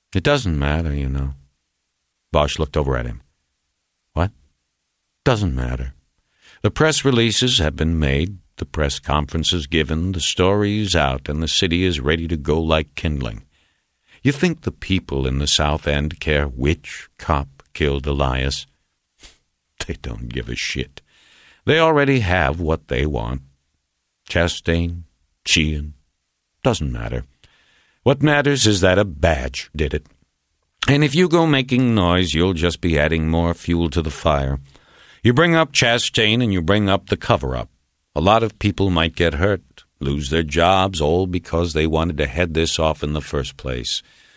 It doesn't matter, you know. Bosch looked over at him. What? Doesn't matter. The press releases have been made, the press conferences given, the story's out, and the city is ready to go like kindling. You think the people in the South End care which cop killed Elias? They don't give a shit. They already have what they want. Chastain, Sheehan, doesn't matter. What matters is that a badge did it. And if you go making noise, you'll just be adding more fuel to the fire. You bring up Chastain and you bring up the cover-up. A lot of people might get hurt, lose their jobs, all because they wanted to head this off in the first place.